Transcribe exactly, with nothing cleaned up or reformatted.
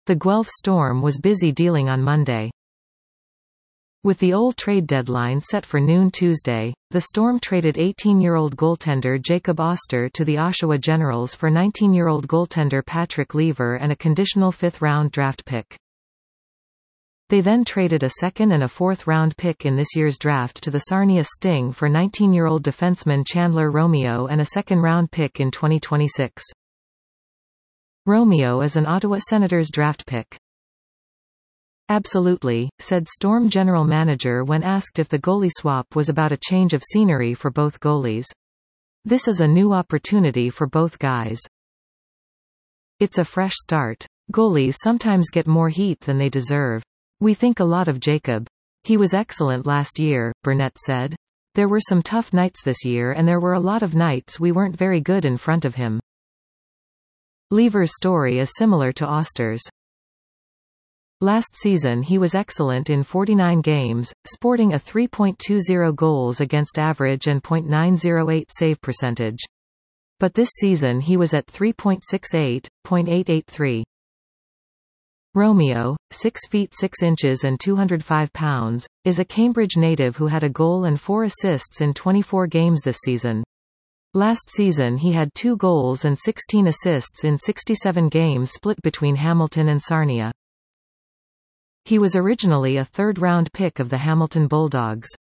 The Guelph Storm was busy dealing on Monday. With the Old trade deadline set for noon Tuesday, the Storm traded eighteen-year-old goaltender Jacob Oster to the Oshawa Generals for nineteen-year-old goaltender Patrick Lever and a conditional fifth-round draft pick. They then traded a second and a fourth-round pick in this year's draft to the Sarnia Sting for nineteen-year-old defenseman Chandler Romeo and a second-round pick in twenty twenty-six. Romeo is an Ottawa Senators draft pick. "Absolutely," said Storm general manager when asked if the goalie swap was about a change of scenery for both goalies. "This is a new opportunity for both guys. It's a fresh start. Goalies sometimes get more heat than they deserve. We think a lot of Jacob. He was excellent last year," Burnett said. "There were some tough nights this year and there were a lot of nights we weren't very good in front of him." Lever's story is similar to Oster's. Last season he was excellent in forty-nine games, sporting a three point two oh goals against average and point nine oh eight save percentage. But this season he was at three point six eight, point eight eight three. Romeo, six feet six inches and two hundred five pounds, is a Cambridge native who had a goal and four assists in twenty-four games this season. Last season he had two goals and sixteen assists in sixty-seven games split between Hamilton and Sarnia. He was originally a third-round pick of the Hamilton Bulldogs.